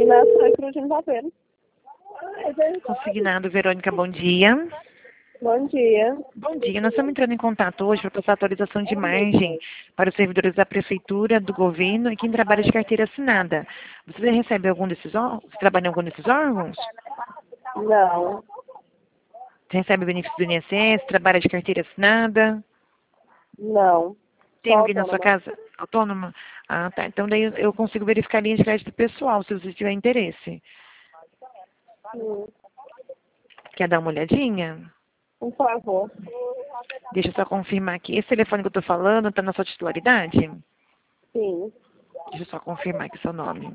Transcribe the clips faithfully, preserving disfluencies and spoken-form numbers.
na Santa Cruz de Tapeiro. Consignado, Verônica, bom dia. Bom dia. Bom dia, nós estamos entrando em contato hoje para passar atualização de margem para os servidores da Prefeitura, do Governo e quem trabalha de carteira assinada. Você recebe algum desses órgãos? Você trabalha em algum desses órgãos? Não. Você recebe benefício do I N S S, trabalha de carteira assinada? Não. Tem Só alguém na sua autônoma. casa autônoma? Ah, tá. Então daí eu eu consigo verificar a linha de crédito pessoal, se você tiver interesse. Hum. Quer dar uma olhadinha? Por favor. Deixa eu só confirmar aqui. Esse telefone que eu estou falando está na sua titularidade? Sim. Deixa eu só confirmar aqui seu nome.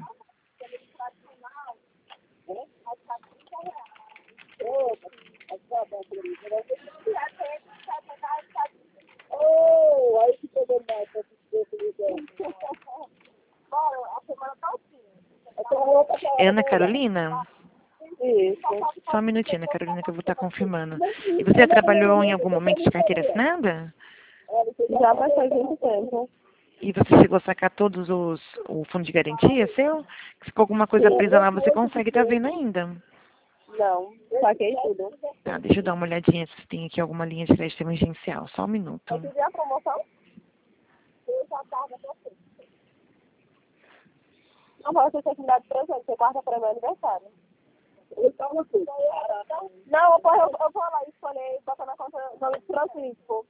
É Ana Carolina? Isso. Só um minutinho, Ana Carolina, que eu vou estar confirmando. E você já trabalhou em algum momento de carteira assinada? Já faz muito tempo. E você chegou a sacar todos os o fundo de garantia seu? Se ficou alguma coisa presa lá, você consegue estar vendo ainda. Não. Saquei tudo. Tá, deixa eu dar uma olhadinha se tem aqui alguma linha de crédito emergencial. Só um minuto. Eu pedi a promoção? Não pode ser que me dá de presente, porque quarta-feira é meu aniversário. Não, eu, vou- eu, eu vou lá escolher e botar na conta do Francisco.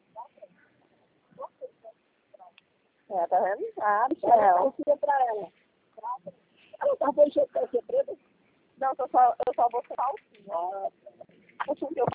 É, tá vendo? Ah, Michel. Eu pra ela. Ela tá fechando com a preta? Não, eu só, eu só vou ser calcinha.